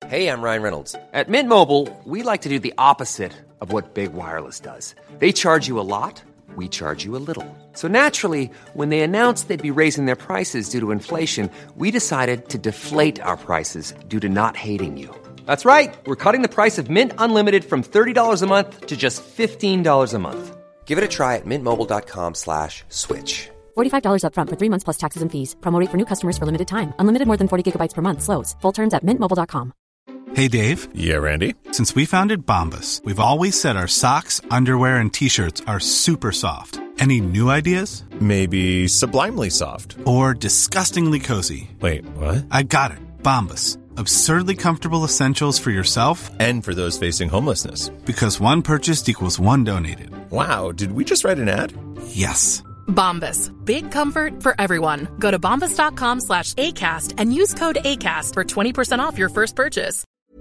Hey, I'm Ryan Reynolds. At Mint Mobile, we like to do the opposite of what Big Wireless does. They charge you a lot, we charge you a little. So naturally, when they announced they'd be raising their prices due to inflation, we decided to deflate our prices due to not hating you. That's right. We're cutting the price of Mint Unlimited from $30 a month to just $15 a month. Give it a try at mintmobile.com/switch. $45 up front for 3 months plus taxes and fees. Promo rate for new customers for limited time. Unlimited more than 40 gigabytes per month. Slows full terms at mintmobile.com. Hey, Dave. Yeah, Randy. Since we founded Bombas, we've always said our socks, underwear, and T-shirts are super soft. Any new ideas? Maybe sublimely soft. Or disgustingly cozy. Wait, what? I got it. Bombas. Absurdly comfortable essentials for yourself and for those facing homelessness. Because one purchased equals one donated. Wow, did we just write an ad? Yes. Bombas. Big comfort for everyone. Go to bombas.com/ACAST and use code ACAST for 20% off your first purchase.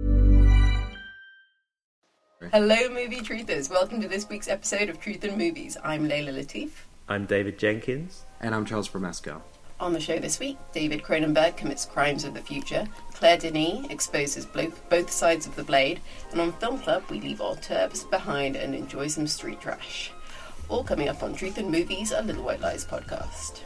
Hello, movie truthers. Welcome to this week's episode of Truth in Movies. I'm Layla Latif. I'm David Jenkins. And I'm Charles Bromesco. On the show this week, David Cronenberg commits crimes of the future, Claire Denis exposes both sides of the blade, and on Film Club we leave our turps behind and enjoy some street trash. All coming up on Truth in Movies, a Little White Lies podcast.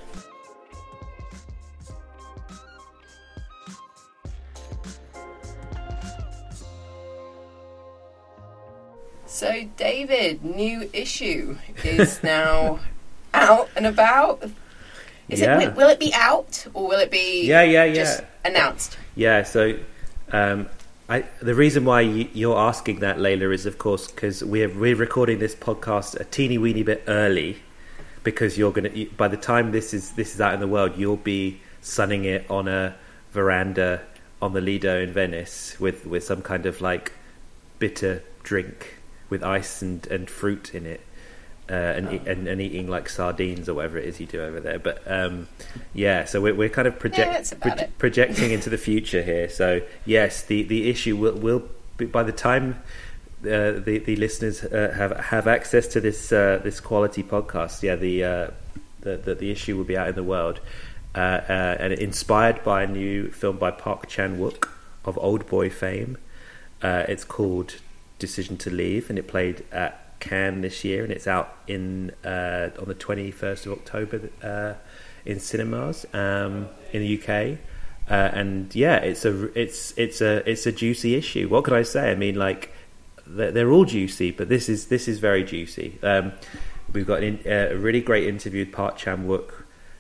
So, David, new issue is now out and about. Will it be out or will it be just announced? Yeah, so the reason why you're asking that, Layla, is of course because we're recording this podcast a teeny weeny bit early because by the time this is out in the world, you'll be sunning it on a veranda on the Lido in Venice with some kind of like bitter drink with ice and fruit in it. And eating like sardines or whatever it is you do over there, but so we're kind of projecting into the future here. So yes, the issue will be, by the time the listeners have access to this quality podcast. Yeah, the issue will be out in the world, and inspired by a new film by Park Chan-wook of Oldboy fame. It's called Decision to Leave, and it played at Cannes this year, and it's out on the 21st of October in cinemas in the UK. And yeah, it's a juicy issue. What can I say? I mean, like they're all juicy, but this is very juicy. We've got a really great interview with Park Chan-wook,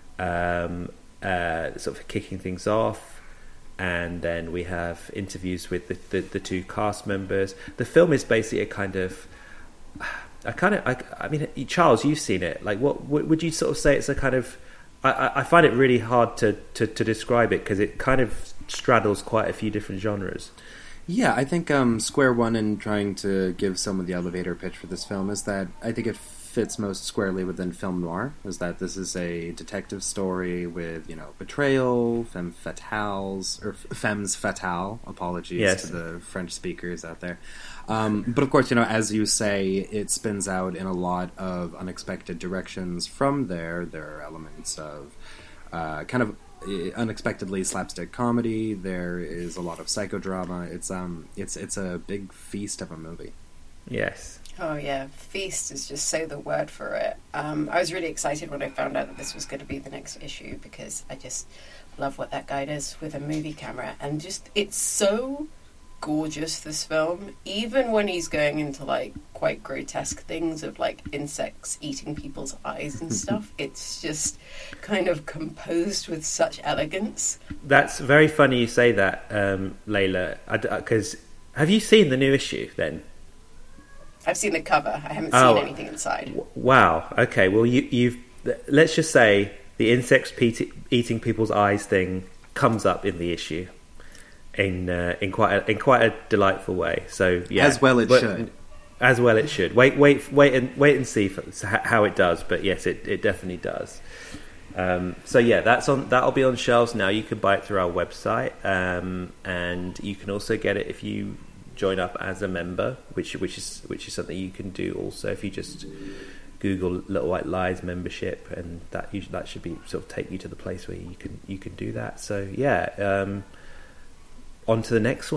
sort of kicking things off. And then we have interviews with the two cast members. The film is basically a kind of, I mean, Charles, you've seen it. Like, what would you sort of say? It's a kind of, I find it really hard to describe it because it kind of straddles quite a few different genres. Yeah, I think square one in trying to give someone the elevator pitch for this film is that I think it fits most squarely within film noir, is that this is a detective story with, betrayal, femmes fatales, apologies to the French speakers out there. But of course, as you say, it spins out in a lot of unexpected directions from there. There are elements of kind of unexpectedly slapstick comedy. There is a lot of psychodrama. It's a big feast of a movie. Yes. Oh yeah, feast is just so the word for it. I was really excited when I found out that this was going to be the next issue because I just love what that guy does with a movie camera, and just it's so gorgeous, this film, even when he's going into like quite grotesque things of like insects eating people's eyes and stuff. It's just kind of composed with such elegance. That's very funny you say that, Layla, because have you seen the new issue then? I've seen the cover. I haven't seen anything inside. Wow. Okay. Well, you've let's just say the insects eating people's eyes thing comes up in the issue in quite a delightful way. So yeah, as well it should. As well it should. Wait and see how it does. But yes, it definitely does. So yeah, that'll be on shelves now. You can buy it through our website, and you can also get it if you join up as a member, which is something you can do also if you just Google Little White Lies membership, and that should be sort of take you to the place where you can do that. So yeah, on to the next one.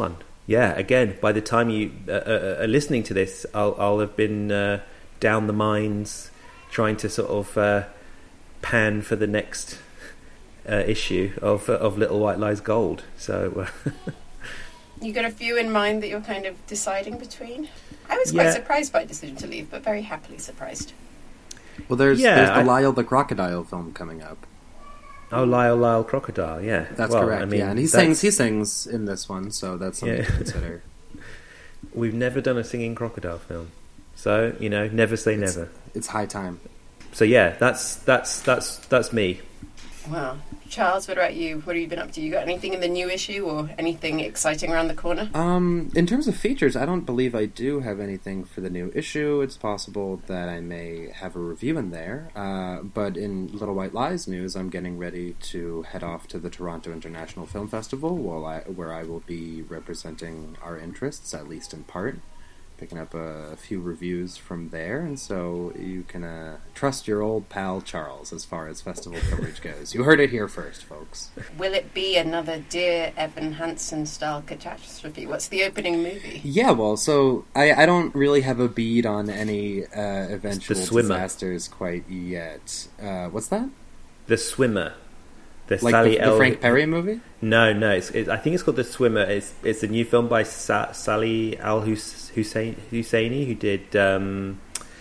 yeah, again, by the time you are listening to this, I'll have been down the mines trying to sort of pan for the next issue of Little White Lies Gold. So you got a few in mind that you're kind of deciding between? I was quite surprised by Decision to Leave, but very happily surprised. Well, there's the Lyle the Crocodile film coming up. Oh, Lyle Crocodile, yeah. That's correct, I mean, and he sings in this one, so that's something to consider. We've never done a singing crocodile film. So, never say never. It's high time. So yeah, that's me. Wow. Charles, what about you? What have you been up to? You got anything in the new issue or anything exciting around the corner? In terms of features, I don't believe I do have anything for the new issue. It's possible that I may have a review in there. But in Little White Lies news, I'm getting ready to head off to the Toronto International Film Festival, where I will be representing our interests, at least in part. Picking up a few reviews from there, and so you can trust your old pal Charles as far as festival coverage goes. You heard it here first, folks. Will it be another Dear Evan Hansen style catastrophe? What's the opening movie? Yeah, well, so I don't really have a bead on any eventual disasters quite yet. What's that? The Swimmer. The Frank Perry movie? No. I think it's called The Swimmer. It's a new film by Sally Al-Husseini, who did the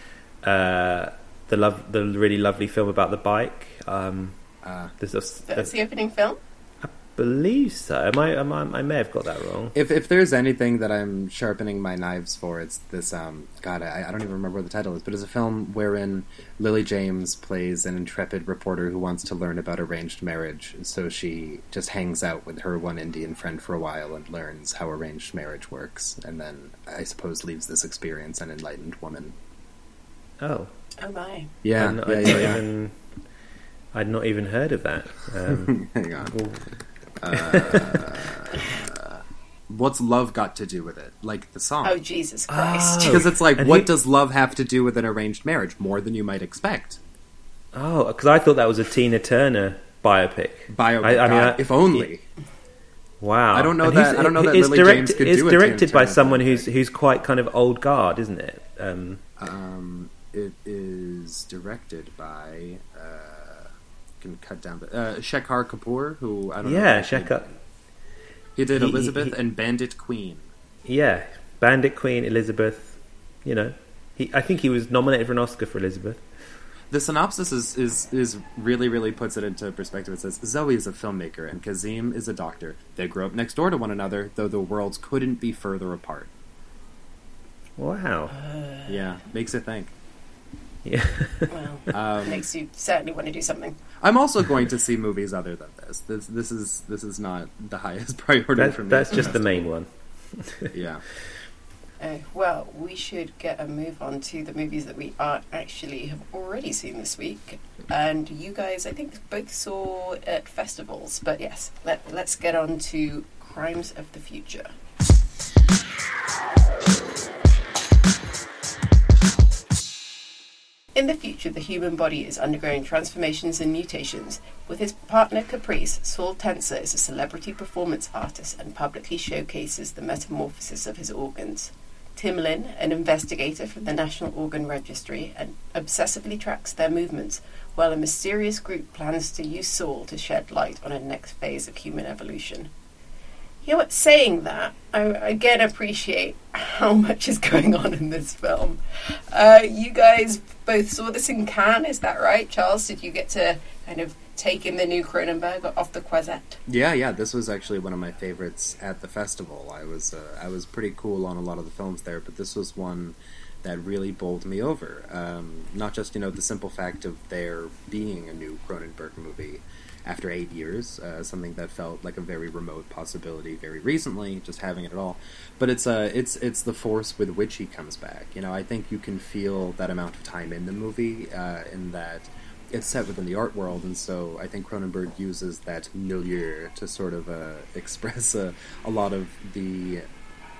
really lovely film about the bike. That's the opening film? I believe so. I may have got that wrong. If there's anything that I'm sharpening my knives for, it's this. I don't even remember what the title is, but it's a film wherein Lily James plays an intrepid reporter who wants to learn about arranged marriage. So she just hangs out with her one Indian friend for a while and learns how arranged marriage works, and then I suppose leaves this experience an enlightened woman. Oh my! Yeah, I'd not even heard of that. Hang on. What's love got to do with it? Like the song. Oh, Jesus Christ. Because it's like, what does love have to do with an arranged marriage? More than you might expect. Oh, because I thought that was a Tina Turner biopic. If only. Wow. I don't know that Lily James could do it. It's directed by someone who's quite kind of old guard, isn't it? It is directed by... can cut down Shekhar Kapoor, who I don't know. Yeah, Shekhar. He did Elizabeth and Bandit Queen. Yeah, Bandit Queen, Elizabeth. I think he was nominated for an Oscar for Elizabeth. The synopsis is really, really puts it into perspective. It says, Zoe is a filmmaker and Kazim is a doctor. They grew up next door to one another, though the worlds couldn't be further apart. Wow. Yeah, makes it think. Yeah. Well, makes you certainly want to do something. I'm also going to see movies other than this. This is not the highest priority for me. That's just the main one. Yeah. Well, we should get a move on to the movies that we have already seen this week. And you guys, I think, both saw at festivals. But yes, let's get on to Crimes of the Future. In the future, the human body is undergoing transformations and mutations. With his partner Caprice, Saul Tenser is a celebrity performance artist and publicly showcases the metamorphosis of his organs. Tim Lin, an investigator from the National Organ Registry, and obsessively tracks their movements, while a mysterious group plans to use Saul to shed light on a next phase of human evolution. You know what, saying that, I again appreciate how much is going on in this film. You guys both saw this in Cannes, is that right? Charles, did you get to kind of take in the new Cronenberg off the Croisette? Yeah, this was actually one of my favorites at the festival. I was pretty cool on a lot of the films there, but this was one that really bowled me over. Not just, the simple fact of there being a new Cronenberg movie after 8 years, something that felt like a very remote possibility very recently, just having it at all. But it's the force with which he comes back. I think you can feel that amount of time in the movie, in that it's set within the art world, and so I think Cronenberg uses that milieu to sort of express a lot of the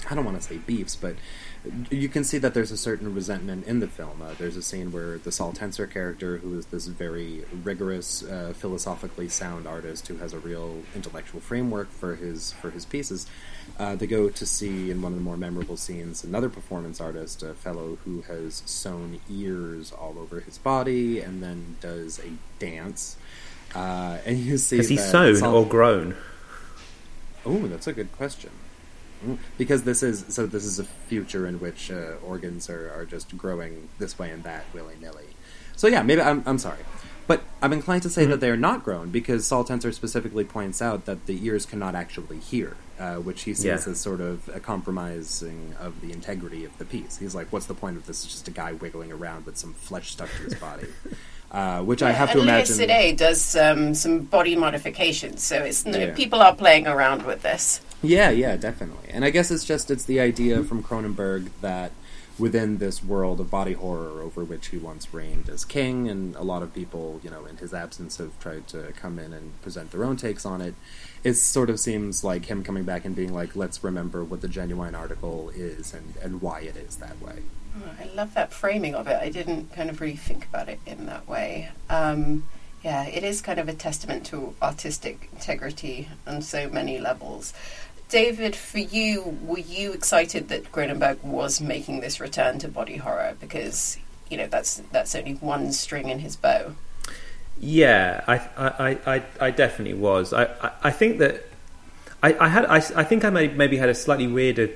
I don't want to say beefs, but you can see that there's a certain resentment in the film. There's a scene where the Saul Tenser character, who is this very rigorous, philosophically sound artist who has a real intellectual framework for his pieces, they go to see, in one of the more memorable scenes, another performance artist, a fellow who has sewn ears all over his body and then does a dance. And you see, has he sewn or grown? Oh, that's a good question. Because this is a future in which organs are just growing this way and that willy-nilly. So yeah, maybe I'm sorry. But I'm inclined to say that they're not grown, because Saul Tenser specifically points out that the ears cannot actually hear, which he sees as sort of a compromising of the integrity of the piece. He's like, what's the point of this? It's just a guy wiggling around with some flesh stuck to his body. Which I have to imagine... Louis Seday does some body modifications, so people are playing around with this. Yeah, definitely. And I guess it's the idea from Cronenberg that within this world of body horror over which he once reigned as king, and a lot of people, in his absence have tried to come in and present their own takes on it, it sort of seems like him coming back and being like, let's remember what the genuine article is and why it is that way. I love that framing of it. I didn't kind of really think about it in that way. It is kind of a testament to artistic integrity on so many levels. David, for you, were you excited that Cronenberg was making this return to body horror? Because, that's only one string in his bow. Yeah, I definitely was. I think that I think I maybe had a slightly weirder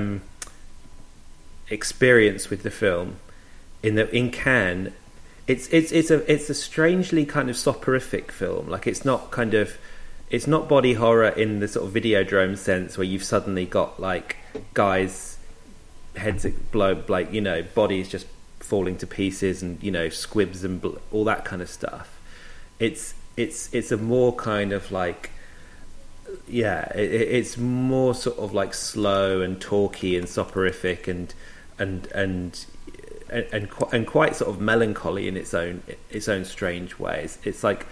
experience with the film in Cannes. It's a strangely kind of soporific film. Like, it's not body horror in the sort of Videodrome sense, where you've suddenly got like guys' heads blow, like, bodies just falling to pieces, and squibs and all that kind of stuff. It's a more kind of like, it's more sort of like slow and talky and soporific and quite sort of melancholy in its own strange ways. It's like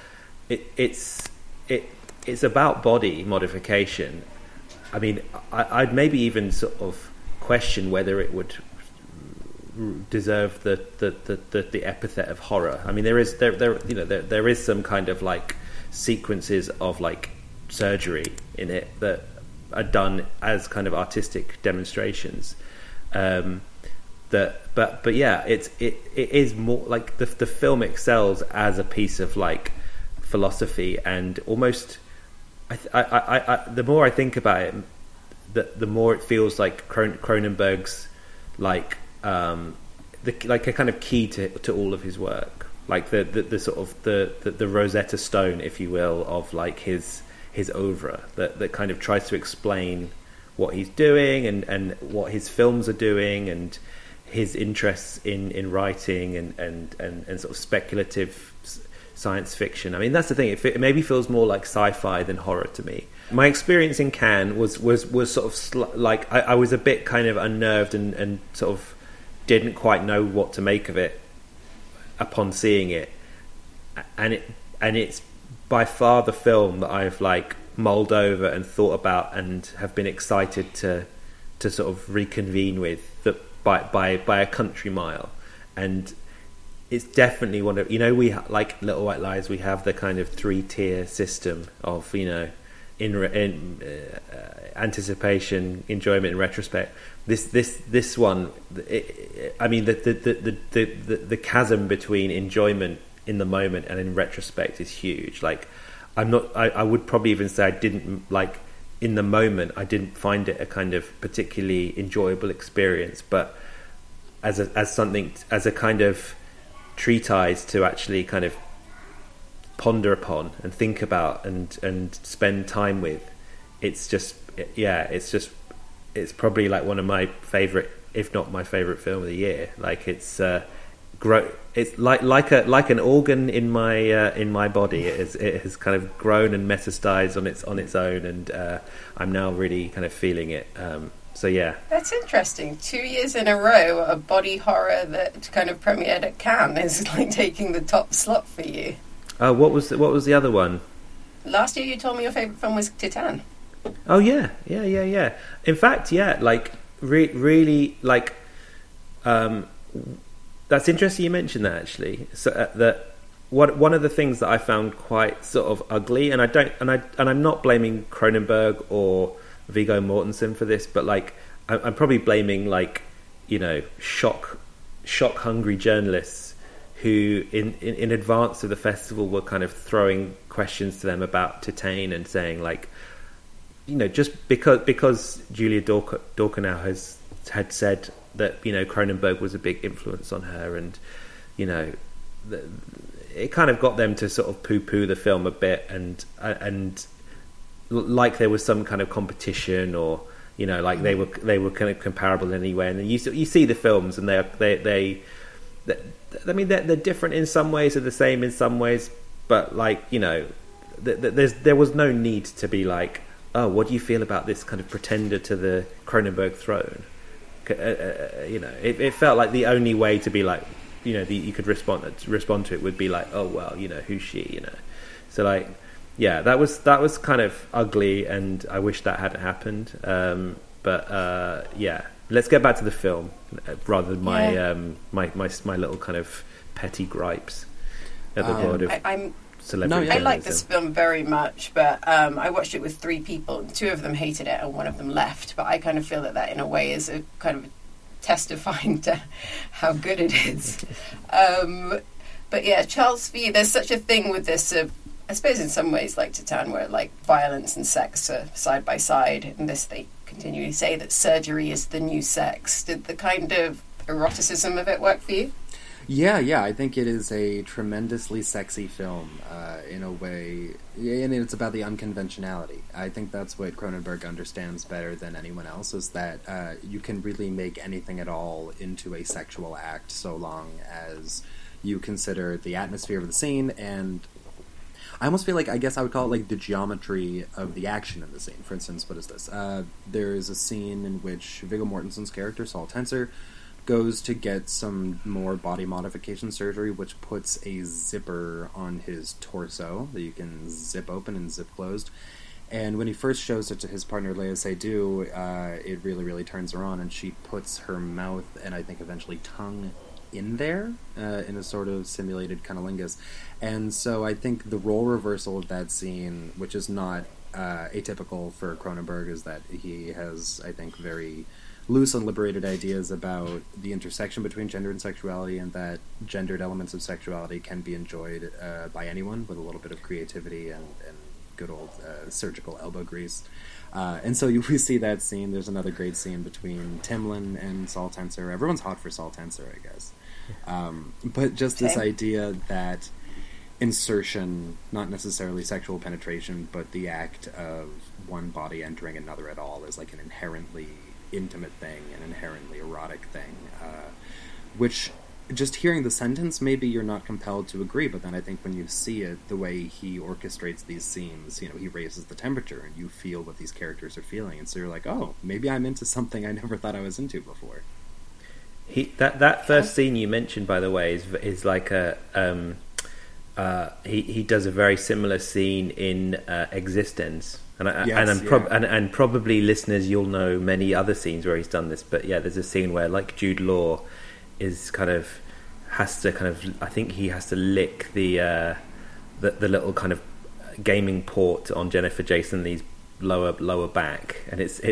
it's about body modification. I mean, I'd maybe even sort of question whether it would deserve the epithet of horror. I mean, there is some kind of like sequences of like surgery in it that are done as kind of artistic demonstrations. But yeah, it is more like the film excels as a piece of like philosophy, and almost I the more I think about it, the more it feels like Cronenberg's like like a kind of key to all of his work, like the sort of the Rosetta Stone, if you will, of like his oeuvre that kind of tries to explain what he's doing and what his films are doing, and his interests in writing and sort of speculative science fiction. I mean, that's the thing. It maybe feels more like sci-fi than horror to me. My experience in Cannes was sort of like I was a bit kind of unnerved and sort of didn't quite know what to make of it upon seeing it, and it's by far the film that I've like mulled over and thought about and have been excited to sort of reconvene with by a country mile. And it's definitely one of, we like Little White Lies, we have the kind of 3-tier system of in anticipation, enjoyment, and retrospect. This one, I mean, the chasm between enjoyment in the moment and in retrospect is huge. Like, I would probably even say I didn't like, in the moment, I didn't find it a kind of particularly enjoyable experience, but as a kind of treatise to actually kind of ponder upon and think about and spend time with, it's probably like one of my favorite, if not my favorite film of the year. Like, it's like an organ in my body. It has kind of grown and metastasized on its own, and I'm now really kind of feeling it. So yeah, that's interesting. 2 years in a row, a body horror that kind of premiered at Cannes is like taking the top slot for you. What was the other one? Last year, you told me your favorite film was Titane. Oh yeah. In fact, yeah, like really like. That's interesting you mentioned that, actually. So that one of the things that I found quite sort of ugly, and I'm not blaming Cronenberg or Viggo Mortensen for this, but like I'm probably blaming, like, you know, shock hungry journalists who in advance of the festival were kind of throwing questions to them about Titane and saying, like, you know, just because Julia Dorkanow had said that, you know, Cronenberg was a big influence on her, and, you know, it kind of got them to sort of poo-poo the film a bit, and like there was some kind of competition, or, you know, like they were kind of comparable anyway. And then you see the films, and they I mean, they're different in some ways, they're the same in some ways, but, like, you know, there was no need to be like, oh, what do you feel about this kind of pretender to the Cronenberg throne? You know, it felt like the only way to be like, you know, you could respond to it would be like, oh, well, you know, who's she, you know? So, like, yeah, that was kind of ugly, and I wish that hadn't happened. But yeah, let's get back to the film rather than my little kind of petty gripes at the world of celebrity. I like this film very much, but I watched it with 3 people, and 2 of them hated it and 1 of them left. But I kind of feel that in a way is a kind of testifying to how good it is. But yeah, Charles V, there's such a thing with this, I suppose in some ways like Titane, where like violence and sex are side by side. In this, they continually say that surgery is the new sex. Did the kind of eroticism of it work for you? Yeah, I think it is a tremendously sexy film, in a way, and it's about the unconventionality. I think that's what Cronenberg understands better than anyone else, is that you can really make anything at all into a sexual act, so long as you consider the atmosphere of the scene, and I almost feel like, I guess I would call it like the geometry of the action in the scene. For instance, what is this? There is a scene in which Viggo Mortensen's character, Saul Tenser, goes to get some more body modification surgery, which puts a zipper on his torso that you can zip open and zip closed. And when he first shows it to his partner, Léa Seydoux, it really, really turns her on, and she puts her mouth and I think eventually tongue in there, in a sort of simulated cunnilingus. And so I think the role reversal of that scene, which is not atypical for Cronenberg, is that he has, I think, very loose and liberated ideas about the intersection between gender and sexuality, and that gendered elements of sexuality can be enjoyed by anyone with a little bit of creativity and good old surgical elbow grease. And so we see that scene. There's another great scene between Timlin and Saul Tenser. Everyone's hot for Saul Tenser, I guess. But just this idea that insertion, not necessarily sexual penetration, but the act of one body entering another at all, is like an inherently intimate thing, an inherently erotic thing, which, just hearing the sentence, maybe you're not compelled to agree, but then I think when you see it, the way he orchestrates these scenes, you know, he raises the temperature and you feel what these characters are feeling, and so you're like, oh, maybe I'm into something I never thought I was into before. That first scene you mentioned, by the way, is like a he does a very similar scene in Existenz. And probably listeners, you'll know many other scenes where he's done this, but yeah, there's a scene where, like, Jude Law is has to I think he has to lick the little kind of gaming port on Jennifer Jason Leigh's lower back, and it's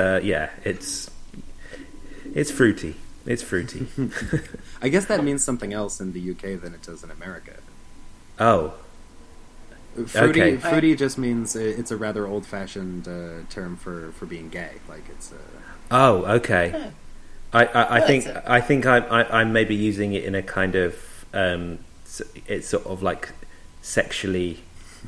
fruity. It's fruity. I guess that means something else in the UK than it does in America. Oh. Fruity just means it's a rather old-fashioned term for being gay. Like it's. Oh, okay. I think I'm maybe using it in a kind of it's sort of like sexually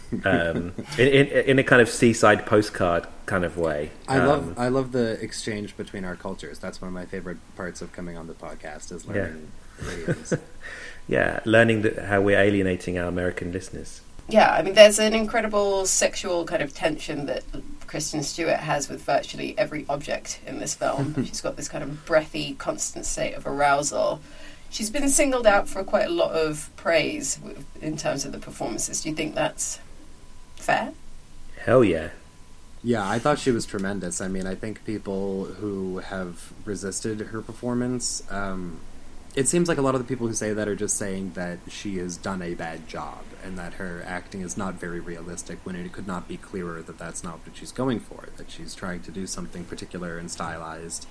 in a kind of seaside postcard kind of way. I love the exchange between our cultures. That's one of my favorite parts of coming on the podcast, is learning idioms. Yeah, learning how we're alienating our American listeners. Yeah, I mean, there's an incredible sexual kind of tension that Kristen Stewart has with virtually every object in this film. She's got this kind of breathy, constant state of arousal. She's been singled out for quite a lot of praise in terms of the performances. Do you think that's fair? Hell yeah. Yeah, I thought she was tremendous. I mean, I think people who have resisted her performance, it seems like a lot of the people who say that are just saying that she has done a bad job and that her acting is not very realistic, when it could not be clearer that that's not what she's going for, that she's trying to do something particular and stylized.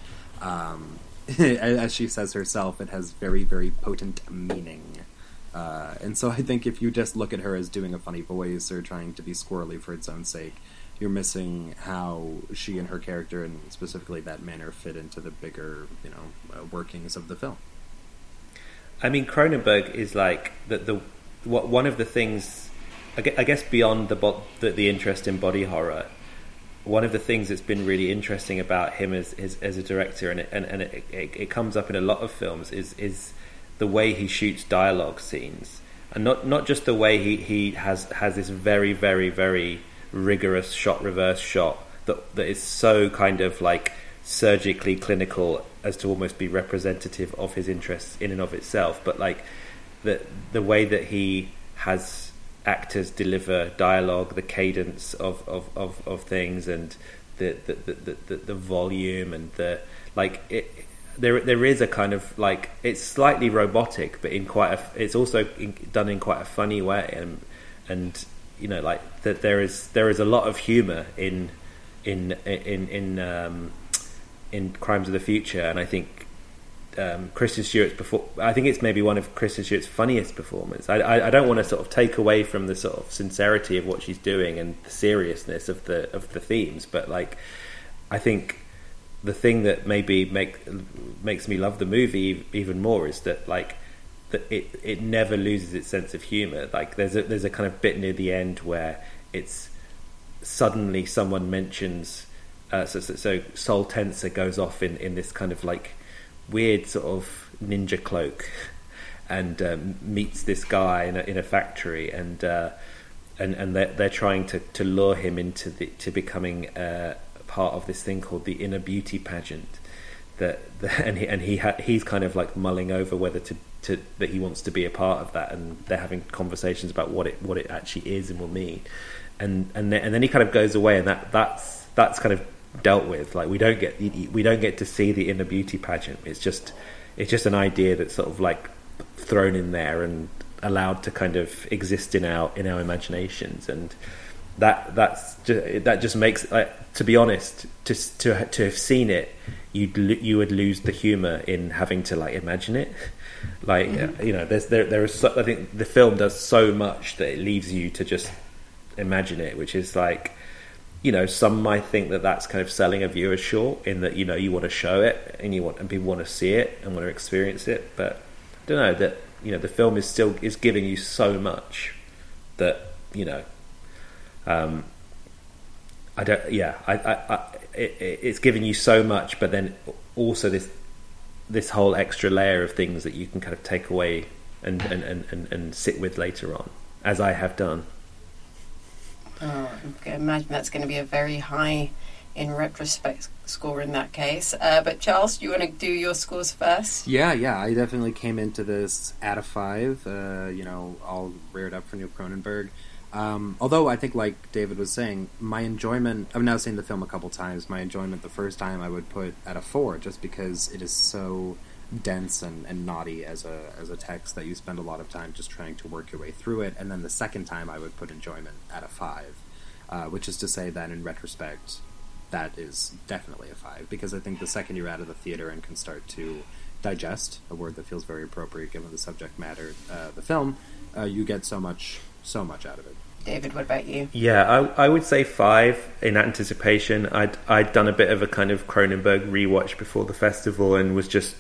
As she says herself, it has very, very potent meaning. And so I think if you just look at her as doing a funny voice or trying to be squirrely for its own sake, you're missing how she and her character, and specifically that manner, fit into the bigger, workings of the film. I mean, Cronenberg is like one of the things, I guess, beyond the interest in body horror. One of the things that's been really interesting about him as a director, and it comes up in a lot of films, is the way he shoots dialogue scenes, and not just the way he has this very, very, very rigorous reverse shot that is so kind of like surgically clinical as to almost be representative of his interests in and of itself, but like the way that he has actors deliver dialogue, the cadence of things, and the volume, and the like there is a kind of like, it's slightly robotic, but it's also done in quite a funny way, and like that there is a lot of humor in Crimes of the Future, and I think Kristen Stewart's I think it's maybe one of Kristen Stewart's funniest performances. I don't want to sort of take away from the sort of sincerity of what she's doing and the seriousness of the themes, but like I think the thing that maybe makes me love the movie even more is that like that it never loses its sense of humor. Like there's a kind of bit near the end where it's suddenly someone mentions so Sol Tensor goes off in this kind of like weird sort of ninja cloak and meets this guy in a factory, and they're trying to lure him into becoming part of this thing called the Inner Beauty Pageant. He's kind of like mulling over whether that he wants to be a part of that, and they're having conversations about what it actually is and will mean, and then he kind of goes away, and that's kind of dealt with. Like we don't get to see the Inner Beauty Pageant. It's just an idea that's sort of like thrown in there and allowed to kind of exist in our imaginations, and that just makes, like, to be honest, to have seen it, you would lose the humor in having to like imagine it. Like there is I think the film does so much that it leaves you to just imagine it, which is like, some might think that that's kind of selling a viewer short, in that you want to show it and people want to see it and want to experience it, but I don't know that the film is giving you so much that it's giving you so much, but then also this whole extra layer of things that you can kind of take away and sit with later on, as I have done. Oh, I can imagine that's going to be a very high in retrospect score in that case. But Charles, do you want to do your scores first? Yeah, I definitely came into this at a 5, all reared up for Neil Cronenberg. Although I think, like David was saying, my enjoyment, I've now seen the film a couple times, my enjoyment the first time I would put at a 4, just because it is so dense and naughty as a text that you spend a lot of time just trying to work your way through it. And then the second time I would put enjoyment at a 5, which is to say that in retrospect that is definitely a 5, because I think the second you're out of the theater and can start to digest, a word that feels very appropriate given the subject matter, the film, you get so much out of it. David, what about you? Yeah, I would say 5 in anticipation. I'd done a bit of a kind of Cronenberg rewatch before the festival, and was just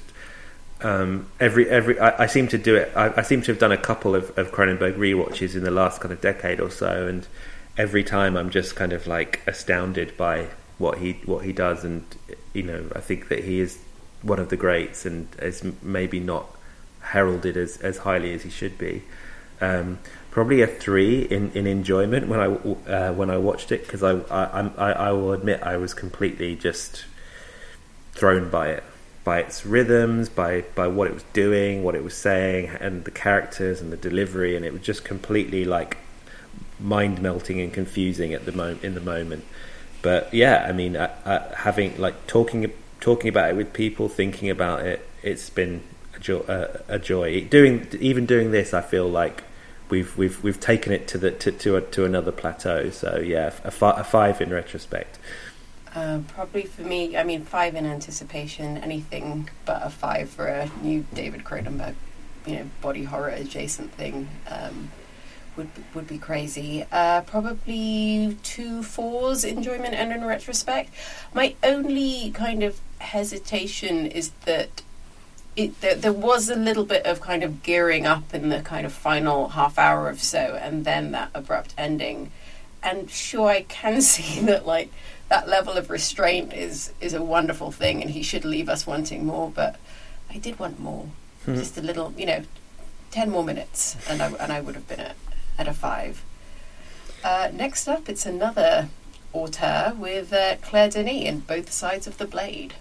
I seem to do it. I seem to have done a couple of Cronenberg rewatches in the last kind of decade or so, and every time I'm just kind of like astounded by what he does, and I think that he is one of the greats, and is maybe not heralded as highly as he should be. Probably a 3 in enjoyment when I watched it, because I will admit I was completely just thrown by it, by its rhythms, by what it was doing, what it was saying, and the characters and the delivery, and it was just completely like mind melting and confusing in the moment. But yeah, I mean, having like talking about it with people, thinking about it, it's been a joy. Doing this, I feel like we've taken it to another plateau. So yeah, a 5 in retrospect. Probably for me, I mean, 5 in anticipation, anything but a 5 for a new David Cronenberg, body horror adjacent thing would be crazy. Probably 2 4s, enjoyment and in retrospect. My only kind of hesitation is that there was a little bit of kind of gearing up in the kind of final half hour or so, and then that abrupt ending. And sure, I can see that like that level of restraint is a wonderful thing, and he should leave us wanting more. But I did want more, just a little, 10 more minutes, and I would have been at a 5. Next up, it's another auteur with Claire Denis in Both Sides of the Blade.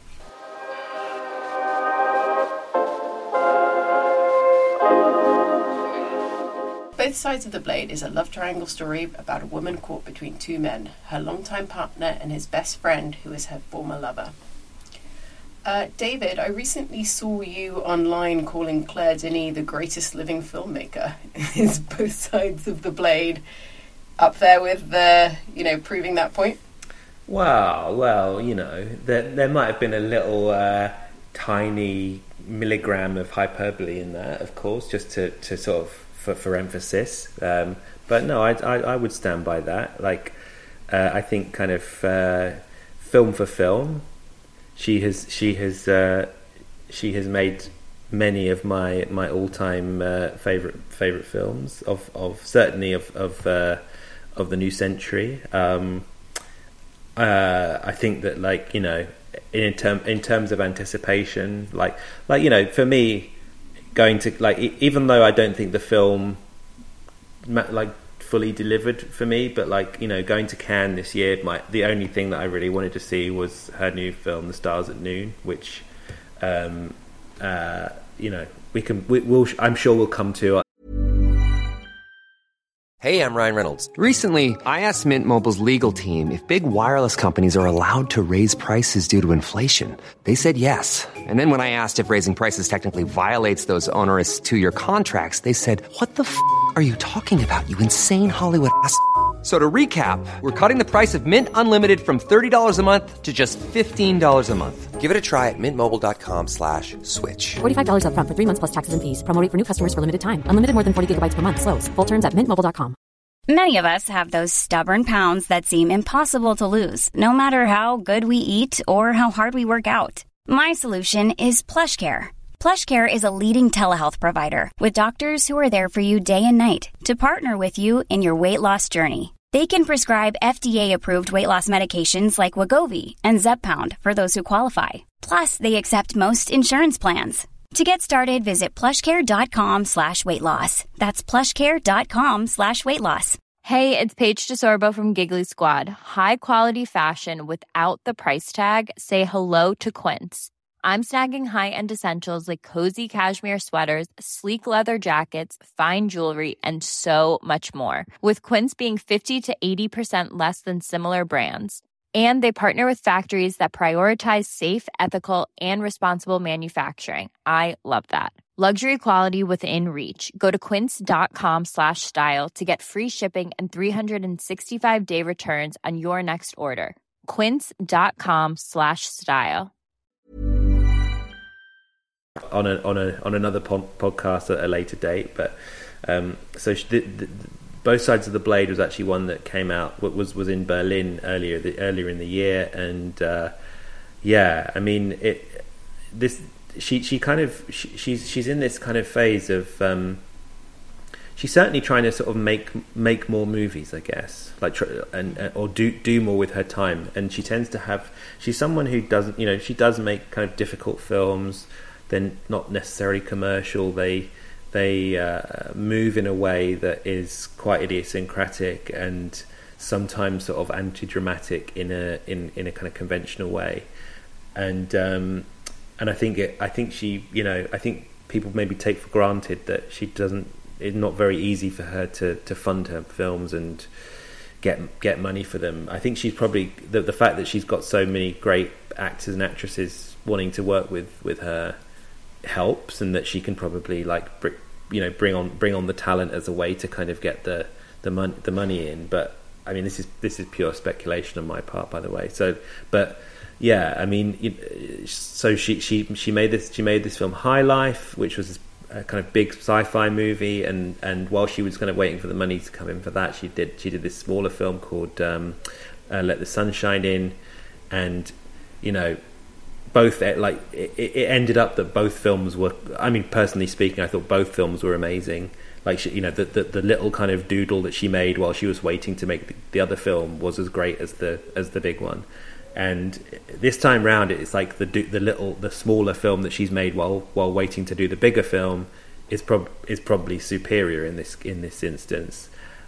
Both Sides of the Blade is a love triangle story about a woman caught between 2 men, her longtime partner and his best friend, who is her former lover. David, I recently saw you online calling Claire Denis the greatest living filmmaker. Is Both Sides of the Blade up there with, proving that point? Wow, well, there might have been a little tiny milligram of hyperbole in that, of course, just to sort of for emphasis. But no, I would stand by that. Like, I think kind of film for film, she has made many of my all-time favorite films of certainly of the new century. I think that, like, in terms of anticipation, like for me, going to, like, even though I don't think the film like fully delivered for me, but like, going to Cannes this year, the only thing that I really wanted to see was her new film The Stars at Noon, which I'm sure we'll come to. Hey, I'm Ryan Reynolds. Recently, I asked Mint Mobile's legal team if big wireless companies are allowed to raise prices due to inflation. They said yes. And then when I asked if raising prices technically violates those onerous 2-year contracts, they said, "What the f*** are you talking about, you insane Hollywood ass?" So to recap, we're cutting the price of Mint Unlimited from $30 a month to just $15 a month. Give it a try at mintmobile.com/switch. $45 up front for 3 months plus taxes and fees. Promo rate for new customers for limited time. Unlimited more than 40 gigabytes per month. Slows full terms at mintmobile.com. Many of us have those stubborn pounds that seem impossible to lose, no matter how good we eat or how hard we work out. My solution is PlushCare. PlushCare is a leading telehealth provider with doctors who are there for you day and night to partner with you in your weight loss journey. They can prescribe FDA-approved weight loss medications like Wegovy and Zepbound for those who qualify. Plus, they accept most insurance plans. To get started, visit plushcare.com/weightloss. That's plushcare.com/weightloss. Hey, it's Paige DeSorbo from Giggly Squad. High quality fashion without the price tag. Say hello to Quince. I'm snagging high-end essentials like cozy cashmere sweaters, sleek leather jackets, fine jewelry, and so much more. With Quince being 50 to 80% less than similar brands. And they partner with factories that prioritize safe, ethical, and responsible manufacturing. I love that. Luxury quality within reach. Go to quince.com/style to get free shipping and 365-day returns on your next order. Quince.com/style. On another podcast at a later date, but Both Sides of the Blade was actually one that came out, was in Berlin earlier in the year, and I mean, she's in this kind of phase of she's certainly trying to sort of make more movies, I guess, or do more with her time, and she tends to have, she's someone who doesn't, she does make kind of difficult films. They're not necessarily commercial. They move in a way that is quite idiosyncratic and sometimes sort of anti-dramatic in a kind of conventional way. And I think people maybe take for granted that it's not very easy for her to fund her films, and get money for them. I think she's probably the fact that she's got so many great actors and actresses wanting to work with her helps, and that she can probably bring on the talent as a way to kind of get the money in. But I mean, this is pure speculation on my part, by the way. So, but yeah, I mean, so she made this film High Life, which was a kind of big sci-fi movie, and while she was kind of waiting for the money to come in for that, she did this smaller film called Let the Sun Shine In, and both it ended up that both films were, I mean, personally speaking, I thought both films were amazing. Like the little kind of doodle that she made while she was waiting to make the other film was as great as the big one. And this time round, it's like the smaller film that she's made while waiting to do the bigger film is probably superior in this instance.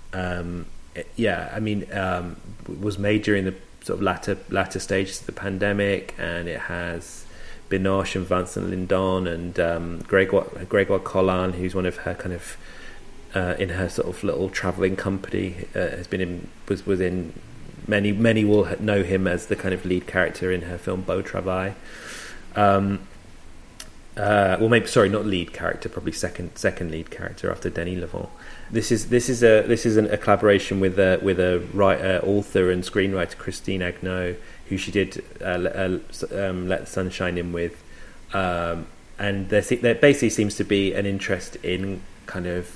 I mean, it was made during the sort of latter stages of the pandemic, and it has Binoche and Vincent Lindon and Grégoire Collin, who's one of her kind of in her sort of little travelling company, was in. Many will know him as the kind of lead character in her film Beau Travail. Well, maybe not lead character, probably second lead character after Denis Lavant. This is a collaboration with a writer, author, and screenwriter Christine Agneau, who she did Let the Sun Shine In with, and there basically seems to be an interest in kind of.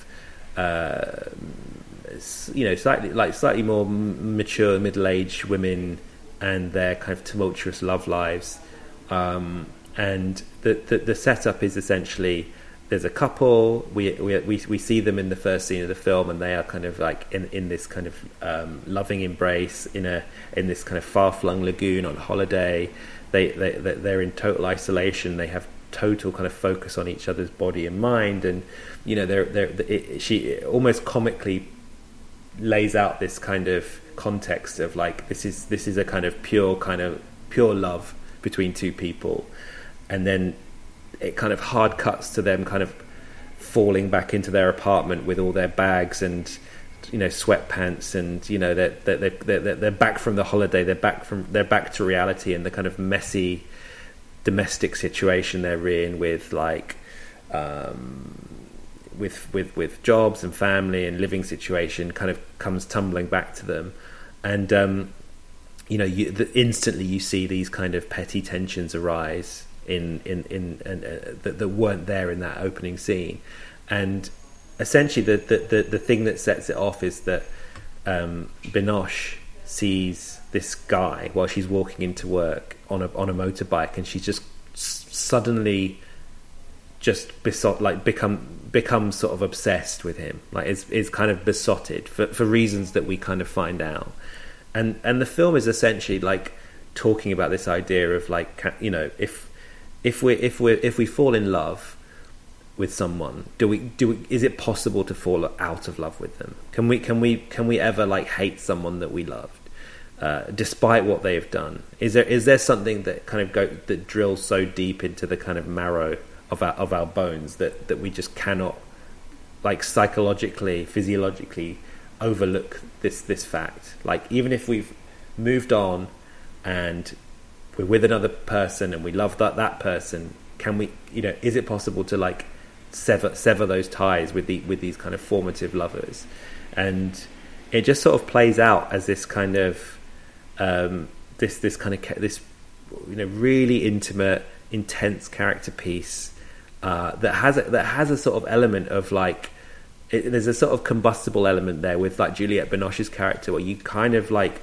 Slightly more mature middle-aged women and their kind of tumultuous love lives, and the setup is essentially there's a couple. We see them in the first scene of the film, and they are kind of like in this kind of loving embrace in this kind of far-flung lagoon on holiday. They're in total isolation. They have total kind of focus on each other's body and mind, and she almost comically lays out this kind of context of like this is a kind of pure love between two people, and then it kind of hard cuts to them kind of falling back into their apartment with all their bags and sweatpants, and they're back from the holiday, they're back to reality, and the kind of messy domestic situation they're in with like with jobs and family and living situation kind of comes tumbling back to them, and instantly you see these kind of petty tensions arise that weren't there in that opening scene. And essentially the thing that sets it off is that Binoche sees this guy while she's walking into work on a motorbike, and she's just suddenly just becomes sort of obsessed with him, like is kind of besotted for reasons that we kind of find out, and the film is essentially like talking about this idea of like, if we fall in love with someone, is it possible to fall out of love with them? Can we ever like hate someone that we loved despite what they have done? Is there something that kind of that drills so deep into the kind of marrow of our bones that we just cannot, like, psychologically, physiologically overlook this fact? Like, even if we've moved on and we're with another person and we love that person, can we, is it possible to like sever those ties with these kind of formative lovers? And it just sort of plays out as this kind of this really intimate, intense character piece that has a sort of element of like, there's a sort of combustible element there with like Juliette Binoche's character, where you kind of like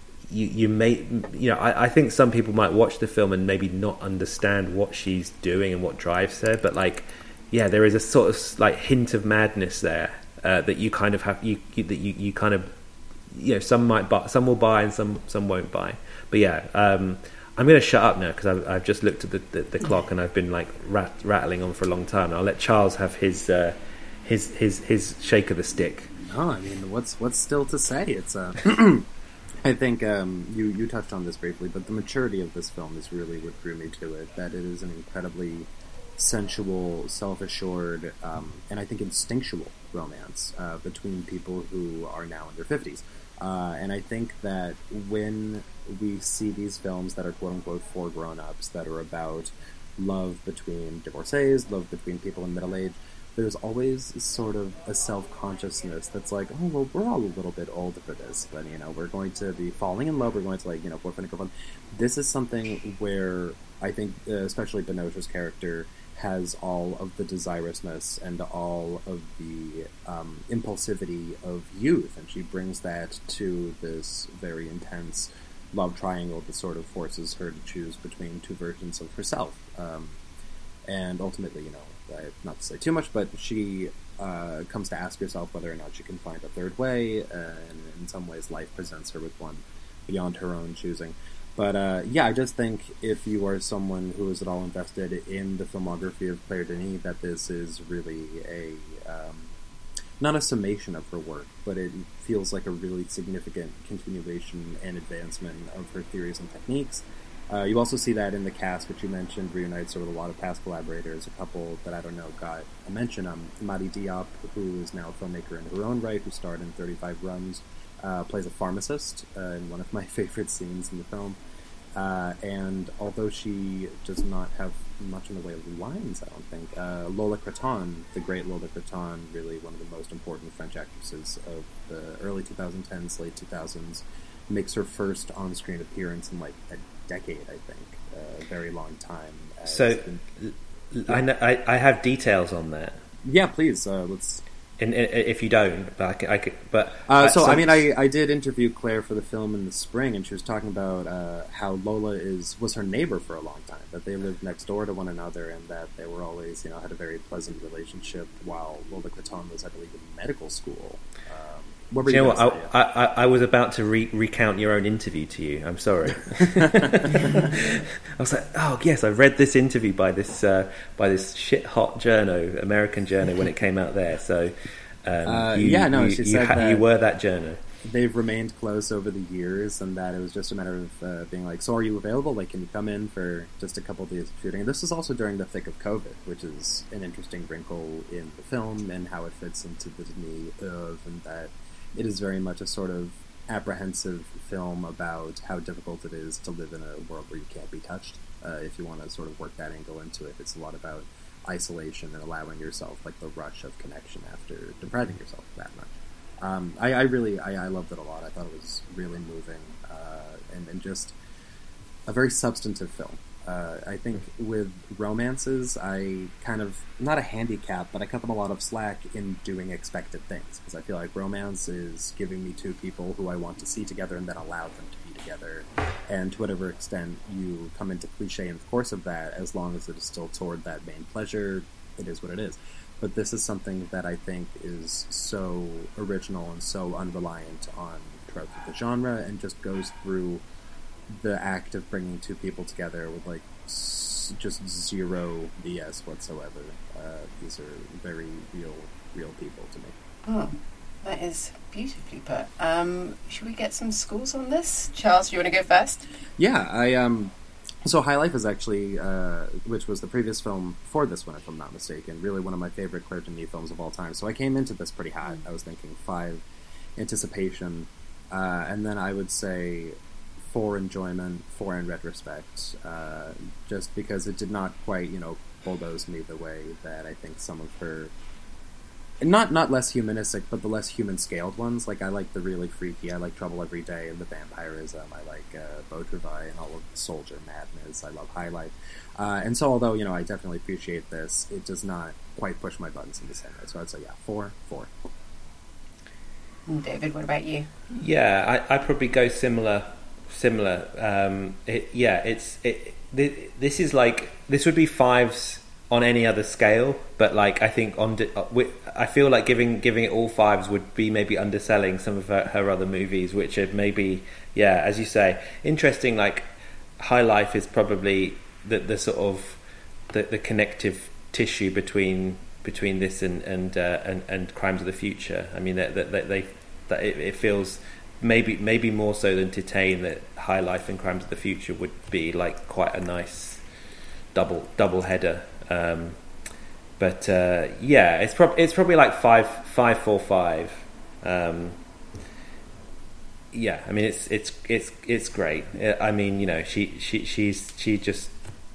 I think some people might watch the film and maybe not understand what she's doing and what drives her, but like, yeah, there is a sort of like hint of madness there that you kind of have, you kind of, some might buy, some will buy, and some won't buy. But yeah, I'm going to shut up now because I've just looked at the clock and I've been like rattling on for a long time. I'll let Charles have his shake of the stick. No, I mean, what's still to say? It's I think you touched on this briefly, but the maturity of this film is really what drew me to it. That it is an incredibly sensual, self-assured, and I think instinctual romance between people who are now in their 50s. And I think that when we see these films that are quote-unquote for grown-ups, that are about love between divorcees, love between people in middle age, there's always sort of a self-consciousness that's like, oh, well, we're all a little bit older for this, but, we're going to be falling in love, we're going to, boyfriend and girlfriend. This is something where I think, especially Binoche's character, has all of the desirousness and all of the impulsivity of youth, and she brings that to this very intense love triangle that sort of forces her to choose between two versions of herself. And ultimately, not to say too much, but she comes to ask herself whether or not she can find a third way, and in some ways life presents her with one beyond her own choosing. But I just think if you are someone who is at all invested in the filmography of Claire Denis, that this is really not a summation of her work, but it feels like a really significant continuation and advancement of her theories and techniques. You also see that in the cast, which you mentioned, reunites her with a lot of past collaborators. A couple that I don't know got a mention. Madi Diop, who is now a filmmaker in her own right, who starred in 35 Runs, plays a pharmacist in one of my favorite scenes in the film. And although she does not have much in the way of lines, I don't think, Lola Creton, the great Lola Creton, really one of the most important French actresses of the early 2010s, late 2000s, makes her first on-screen appearance in a decade, I think. A very long time. I have details on that. Yeah, please. Let's. And if you don't, but I could. But I did interview Claire for the film in the spring, and she was talking about how Lola was her neighbor for a long time. That they lived next door to one another, and that they were always, had a very pleasant relationship. While Lola Creton was, I believe, in medical school. What were you know what? I was about to recount your own interview to you. I'm sorry. I was like, oh yes, I read this interview by this shit hot journo, American journo, when it came out there. So she said that you were that journo. They've remained close over the years, and that it was just a matter of being like, so are you available? Can you come in for just a couple of days of shooting? And this is also during the thick of COVID, which is an interesting wrinkle in the film and how it fits into the Denis of, and that it is very much a sort of apprehensive film about how difficult it is to live in a world where you can't be touched. If you want to sort of work that angle into it, it's a lot about isolation and allowing yourself the rush of connection after depriving yourself that much. I loved it a lot. I thought it was really moving and just a very substantive film. I think with romances, I kind of, not a handicap, but I cut them a lot of slack in doing expected things, because I feel like romance is giving me two people who I want to see together and then allow them to be together, and to whatever extent you come into cliche in the course of that, as long as it is still toward that main pleasure, it is what it is. But this is something that I think is so original and so unreliant on tropes of the genre, and just goes through the act of bringing two people together with just zero BS whatsoever. These are very real people to me. Oh, that is beautifully put. Should we get some scores on this? Charles, do you want to go first? Yeah, so High Life is actually, which was the previous film for this one, if I'm not mistaken, really one of my favorite Claire Denis films of all time. So I came into this pretty hot. I was thinking 5, anticipation, and then I would say 4 enjoyment, 4 in retrospect, just because it did not quite, bulldoze me the way that I think some of her, not less humanistic, but the less human-scaled ones. I like the really freaky, I like Trouble Every Day and the vampirism, I like Beau Travail and all of the soldier madness, I love High Life. And so although, I definitely appreciate this, it does not quite push my buttons in the same way. So I'd say, 4. David, what about you? Yeah, I'd probably go similar. This is this would be 5s on any other scale, but I think I feel like giving it all 5s would be maybe underselling some of her other movies, which are maybe, as you say, interesting. High Life is probably the sort of the connective tissue between this and Crimes of the Future. I mean that it feels maybe more so than Titane, that High Life and Crimes of the Future would be quite a nice double header. But it's probably 5, 4, 5. yeah, I mean, it's great. I mean, you know, she just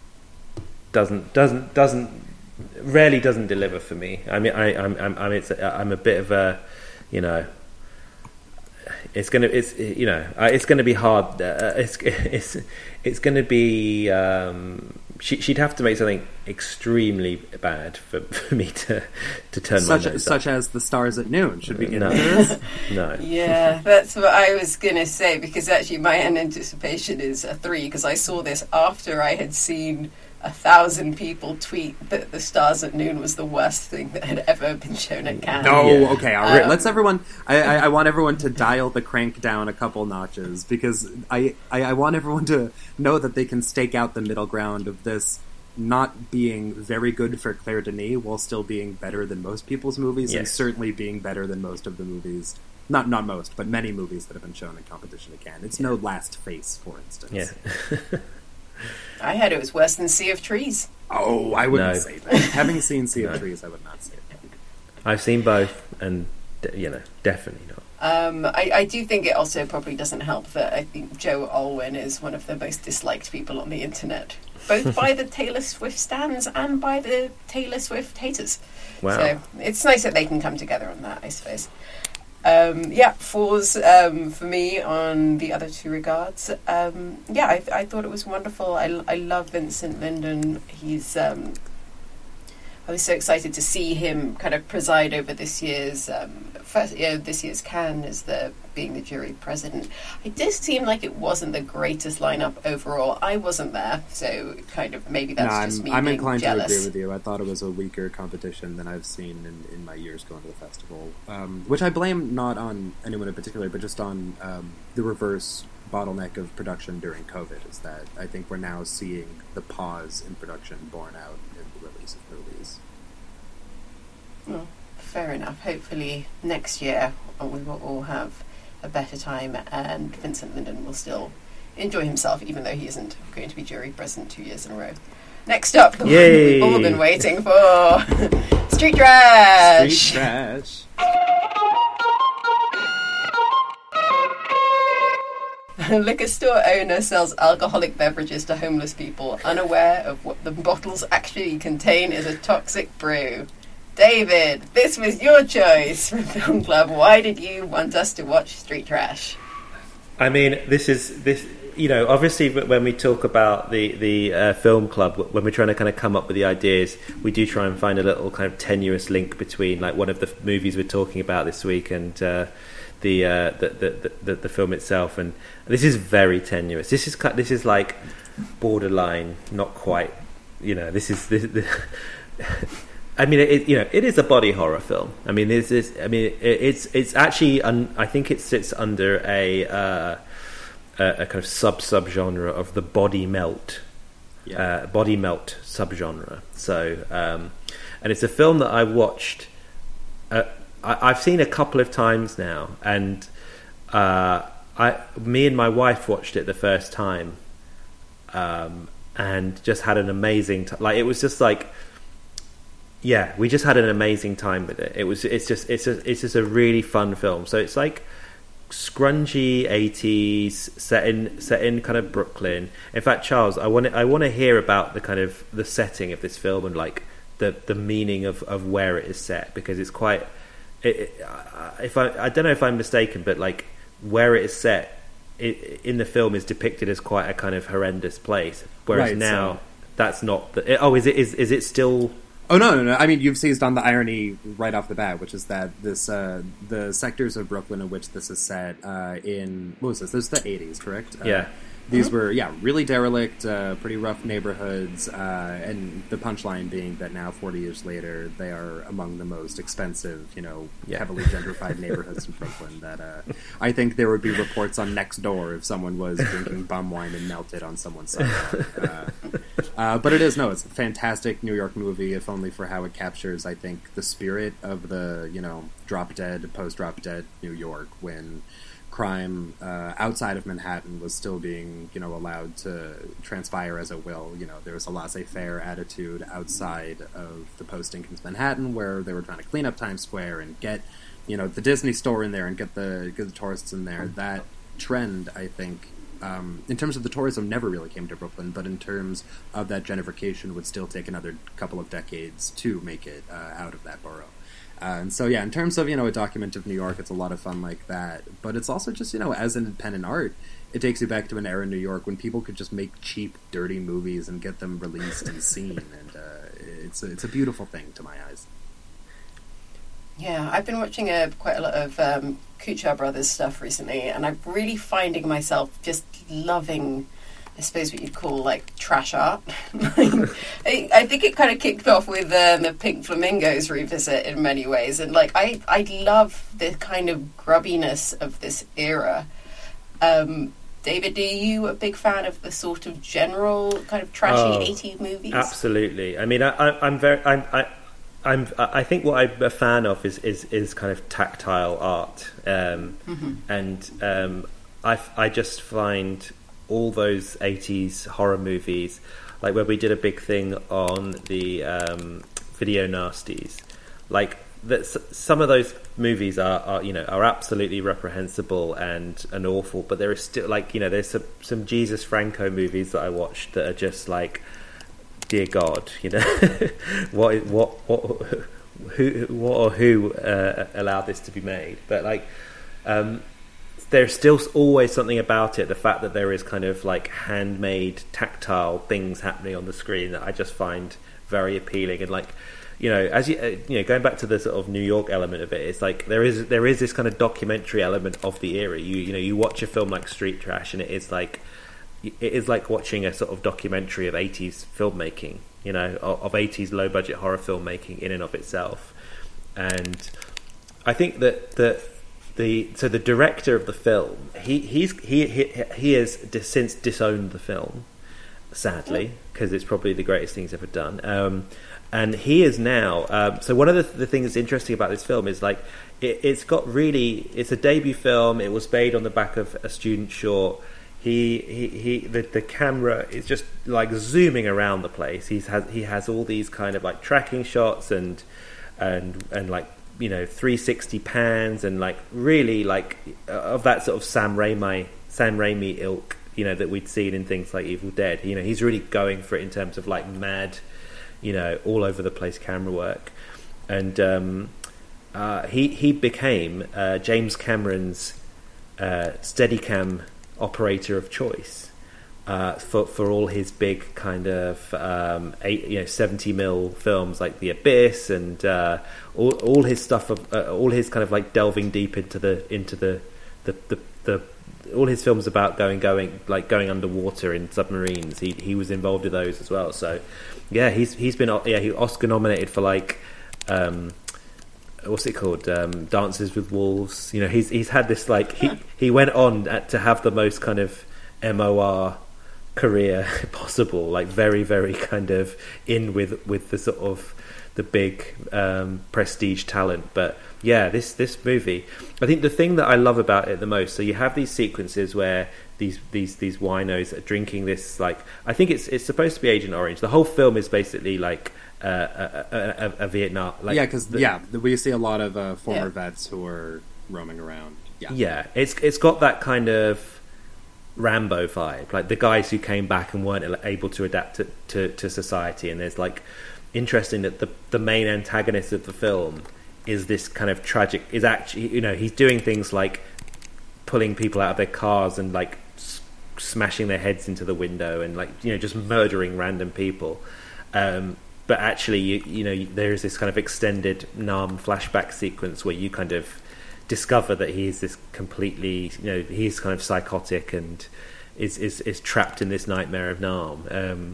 rarely doesn't deliver for me. I mean, I'm a bit of a, you know, it's gonna be hard. It's gonna be. She'd have to make something extremely bad for me to turn my nose such as The Stars at Noon. Should we get no. into this? No. Yeah, that's what I was going to say, because actually my anticipation is a 3, because I saw this after I had seen 1,000 people tweet that The Stars at Noon was the worst thing that had ever been shown at Cannes. No, okay, all right. Let's everyone. I want everyone to dial the crank down a couple notches, because I want everyone to know that they can stake out the middle ground of this not being very good for Claire Denis while still being better than most people's movies, and certainly being better than most of the movies. Not most, but many movies that have been shown in competition at Cannes. It's no Last Face, for instance. Yeah. I heard it was worse than Sea of Trees. Oh, I wouldn't say that. Having seen Sea of Trees, I would not say that. I've seen both, and you know, definitely not. I do think it also probably doesn't help that I think Joe Alwyn is one of the most disliked people on the internet, both by the Taylor Swift stans and by the Taylor Swift haters. Wow. So it's nice that they can come together on that, I suppose. 4s for me on the other 2 regards. I thought it was wonderful. I love Vincent Lindon. He's I was so excited to see him kind of preside over this year's Cannes as being the jury president. It did seem like it wasn't the greatest lineup overall. I wasn't there, so kind of maybe that's just me I'm being inclined jealous. to agree with you. I thought it was a weaker competition than I've seen in my years going to the festival, which I blame not on anyone in particular, but just on the reverse bottleneck of production during COVID, is that I think we're now seeing the pause in production borne out in the release of movies. Well, fair enough. Hopefully next year we will all have a better time, and Vincent Lindon will still enjoy himself, even though he isn't going to be jury president 2 years in a row. Next up, the one we've all been waiting for, Street Trash! Street Trash! A liquor store owner sells alcoholic beverages to homeless people, unaware of what the bottles actually contain is a toxic brew. David, this was your choice for Film Club. Why did you want us to watch Street Trash? I mean, this. You know, obviously, when we talk about the Film Club, when we're trying to kind of come up with the ideas, we do try and find a little kind of tenuous link between, like, one of the movies we're talking about this week and the film itself. And this is very tenuous. This is like borderline, not quite. You know, this. I mean, it is a body horror film. I mean, it's actually. I think it sits under a kind of subgenre of the body melt subgenre. So, and it's a film that I watched. I've seen a couple of times now, and me and my wife watched it the first time, and just had an amazing time. Like, it was just like. Yeah, we just had an amazing time with it. It's just a really fun film. So it's like scrungy 80s set in kind of Brooklyn. In fact, Charles, I want to hear about the kind of the setting of this film and like the meaning of where it is set, because it's quite. I don't know if I'm mistaken, but like where it is set in the film is depicted as quite a kind of horrendous place, whereas right, now that's not. Is it still? Oh, no. I mean, you've seized on the irony right off the bat, which is that this the sectors of Brooklyn in which this is set in... What was this? This is the 80s, correct? Yeah. These were, really derelict, pretty rough neighborhoods, and the punchline being that now, 40 years later, they are among the most expensive, heavily gentrified neighborhoods in Brooklyn. That I think there would be reports on Nextdoor if someone was drinking bum wine and melted on someone's sidewalk. But it's a fantastic New York movie, if only for how it captures, I think, the spirit of the, drop-dead, post-drop-dead New York, when crime outside of Manhattan was still being, allowed to transpire as it will. There was a laissez-faire attitude outside of the post-Dinkins Manhattan, where they were trying to clean up Times Square and get, the Disney store in there and get the tourists in there. That trend, I think, in terms of the tourism, never really came to Brooklyn, but in terms of that gentrification, would still take another couple of decades to make it out of that borough. And so, yeah, in terms of, a document of New York, it's a lot of fun like that. But it's also just, as independent art, it takes you back to an era in New York when people could just make cheap, dirty movies and get them released and seen. And it's a beautiful thing to my eyes. Yeah, I've been watching quite a lot of Kuchar Brothers stuff recently, and I'm really finding myself just loving, I suppose what you'd call, like, trash art. I think it kind of kicked off with the Pink Flamingos revisit in many ways, and, like, I love the kind of grubbiness of this era. David, are you a big fan of the sort of general kind of trashy 80s movies? Absolutely. I mean, I think what I'm a fan of is kind of tactile art, and I just find all those 80s horror movies, like where we did a big thing on the Video Nasties, like that. Some of those movies are absolutely reprehensible and awful, but there is still, like, there's some Jesus Franco movies that I watched that are just like, dear God, what who allowed this to be made? But like, there's still always something about it. The fact that there is kind of like handmade, tactile things happening on the screen that I just find very appealing. And like, as going back to the sort of New York element of it, it's like there is this kind of documentary element of the era. You watch a film like Street Trash, and it is like watching a sort of documentary of 80s filmmaking, of 80s low budget horror filmmaking in and of itself. And I think that the director of the film, he has since disowned the film, sadly, because it's probably the greatest thing he's ever done. And he is now. So one of the things that's interesting about this film is like it's a debut film. It was made on the back of a student short. The camera is just like zooming around the place. He has all these kind of like tracking shots and like 360 pans and like really like of that sort of Sam Raimi ilk, that we'd seen in things like Evil Dead. He's really going for it in terms of like mad, all over the place camera work. And he became James Cameron's Steadicam operator of choice for all his big kind of 70mm films like The Abyss and all his stuff of all his kind of like delving deep into the all his films about going underwater in submarines. He was involved with those as well. So yeah, he's been Oscar nominated for like what's it called? Dances with Wolves. He's had this like he went on to have the most kind of MOR career possible, like very very kind of in with the sort of the big prestige talent. But yeah, this movie, I think the thing that I love about it the most, so you have these sequences where these winos are drinking this, like, I think it's supposed to be Agent Orange. The whole film is basically like a Vietnam, like, because we see a lot of former vets who are roaming around. Yeah, it's got that kind of Rambo vibe, like the guys who came back and weren't able to adapt to society. And there's like interesting that the main antagonist of the film is this kind of tragic, is actually, he's doing things like pulling people out of their cars and like smashing their heads into the window and like just murdering random people. But actually, there is this kind of extended Nam flashback sequence where you kind of discover that he is this completely, he's kind of psychotic and is trapped in this nightmare of Nam.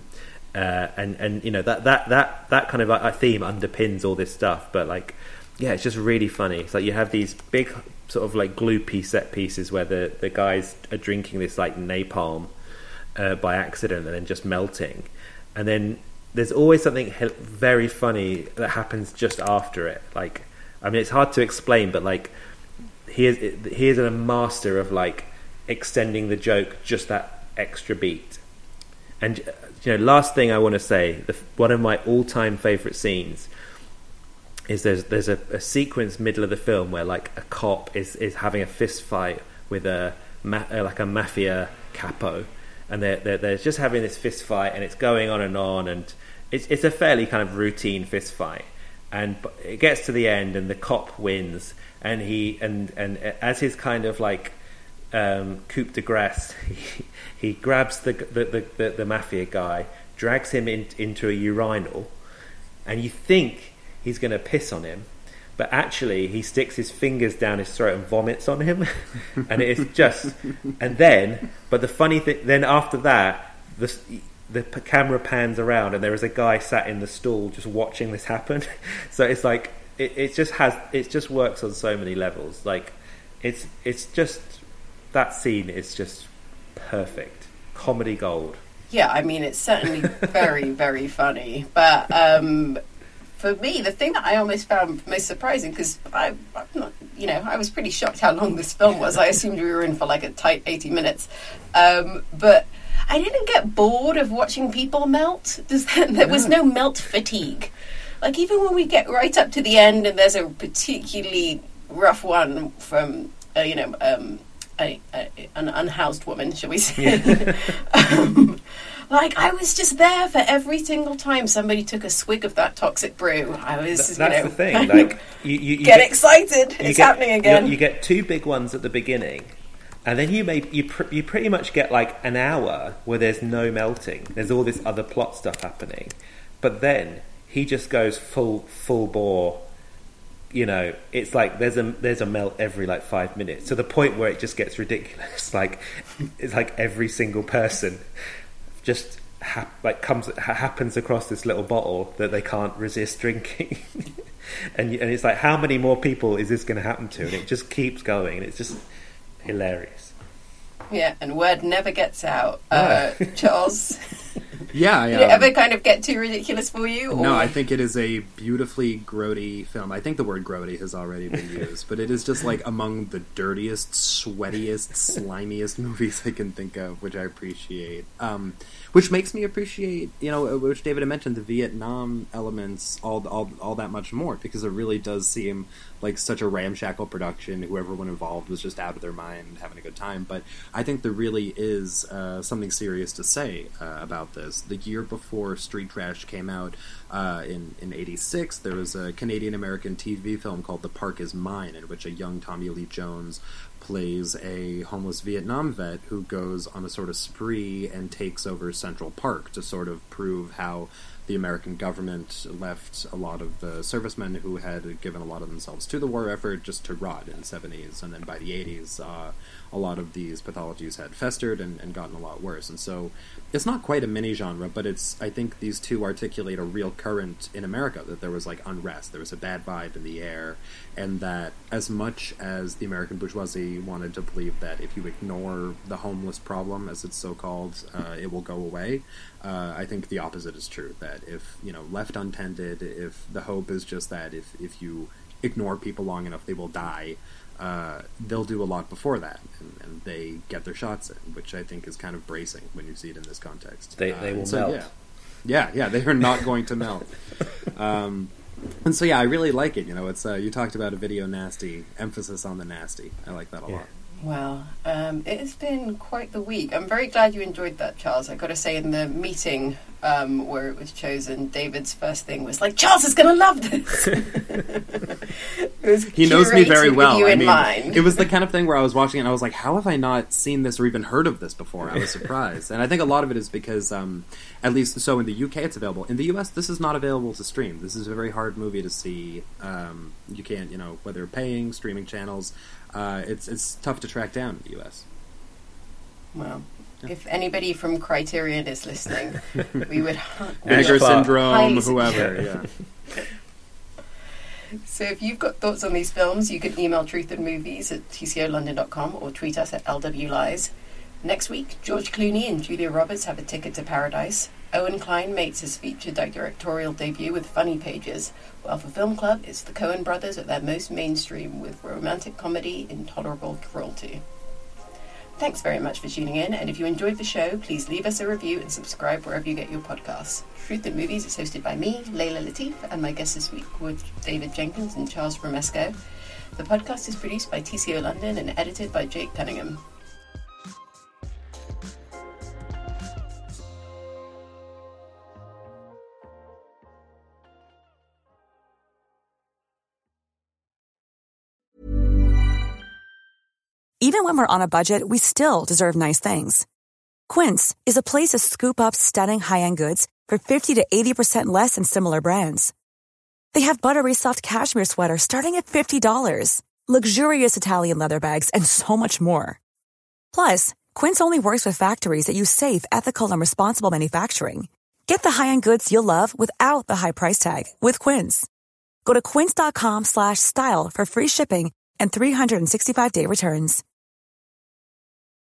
And that kind of a theme underpins all this stuff. But like, yeah, it's just really funny. It's like you have these big sort of like gloopy set pieces where the guys are drinking this like napalm by accident and then just melting, and then there's always something very funny that happens just after it. Like, I mean, it's hard to explain, but like he is a master of like extending the joke just that extra beat. And last thing I want to say, one of my all-time favorite scenes is there's a sequence middle of the film where like a cop is having a fist fight with a like a mafia capo, and they're just having this fist fight, and it's going on, and it's a fairly kind of routine fist fight, and it gets to the end, and the cop wins, and as his kind of like coup de grace, he grabs the mafia guy, drags him into a urinal, and you think he's going to piss on him, but actually he sticks his fingers down his throat and vomits on him. And it is just, and then, but the funny thing, then after that, the camera pans around, and there is a guy sat in the stall just watching this happen. So it's like it just works on so many levels. Like it's just, that scene is just perfect, comedy gold. Yeah, I mean, it's certainly very, very funny. But for me, the thing that I almost found most surprising, because I'm not, I was pretty shocked how long this film was. I assumed we were in for like a tight 80 minutes. But I didn't get bored of watching people melt. There was no melt fatigue. Like, even when we get right up to the end and there's a particularly rough one from, an unhoused woman, shall we say. Like, I was just there for every single time somebody took a swig of that toxic brew. I was, that's the thing. Like, you get excited. It's happening again. You get two big ones at the beginning, and then you pretty much get like an hour where there's no melting. There's all this other plot stuff happening, but then he just goes full bore. It's like there's a melt every like 5 minutes, to the point where it just gets ridiculous. Like, it's like every single person just happens across this little bottle that they can't resist drinking. and it's like, how many more people is this going to happen to? And it just keeps going, and it's just hilarious. Yeah, and word never gets out. Charles? Yeah, Did it ever kind of get too ridiculous for you? Or? No, I think it is a beautifully grody film. I think the word grody has already been used, but it is just like among the dirtiest, sweatiest, slimiest movies I can think of, which I appreciate. Which makes me appreciate, which David had mentioned, the Vietnam elements all that much more, because it really does seem like such a ramshackle production. Whoever involved was just out of their mind having a good time. But I think there really is something serious to say about this. The year before Street Trash came out, in 86, there was a Canadian-American TV film called The Park Is Mine, in which a young Tommy Lee Jones plays a homeless Vietnam vet who goes on a sort of spree and takes over Central Park to sort of prove how the American government left a lot of the servicemen who had given a lot of themselves to the war effort just to rot in the 70s. And then by the 80s, a lot of these pathologies had festered and gotten a lot worse. And so it's not quite a mini-genre, but I think these two articulate a real current in America, that there was like unrest, there was a bad vibe in the air, and that as much as the American bourgeoisie wanted to believe that if you ignore the homeless problem, as it's so called, it will go away, I think the opposite is true, that if, left untended, if the hope is just that if you ignore people long enough, they will die, they'll do a lot before that, and they get their shots in, which I think is kind of bracing when you see it in this context. They will melt. Yeah, they are not going to melt. And so, I really like it. It's you talked about a video nasty, emphasis on the nasty. I like that a lot. Well, it has been quite the week. I'm very glad you enjoyed that, Charles. I've got to say, in the meeting where it was chosen, David's first thing was like, Charles is going to love this. He knows me very well. Mind. It was the kind of thing where I was watching it and I was like, how have I not seen this or even heard of this before? I was surprised. And I think a lot of it is because, at least so in the UK it's available. In the US, this is not available to stream. This is a very hard movie to see. You can't, whether paying, streaming channels, it's tough to track down in the US. Well, if anybody from Criterion is listening, we would... Agger Syndrome, whoever, yeah. So if you've got thoughts on these films, you can email truthandmovies@tcolondon.com or tweet us at LWLies. Next week, George Clooney and Julia Roberts have a ticket to paradise. Owen Klein makes his feature directorial debut with Funny Pages, while for Film Club, it's the Coen brothers at their most mainstream with romantic comedy Intolerable Cruelty. Thanks very much for tuning in, and if you enjoyed the show, please leave us a review and subscribe wherever you get your podcasts. Truth and Movies is hosted by me, Layla Latif, and my guests this week were David Jenkins and Charles Romesco. The podcast is produced by TCO London and edited by Jake Cunningham. Even when we're on a budget, we still deserve nice things. Quince is a place to scoop up stunning high-end goods for 50 to 80% less than similar brands. They have buttery soft cashmere sweaters starting at $50, luxurious Italian leather bags, and so much more. Plus, Quince only works with factories that use safe, ethical, and responsible manufacturing. Get the high-end goods you'll love without the high price tag with Quince. Go to quince.com/style for free shipping and 365-day returns.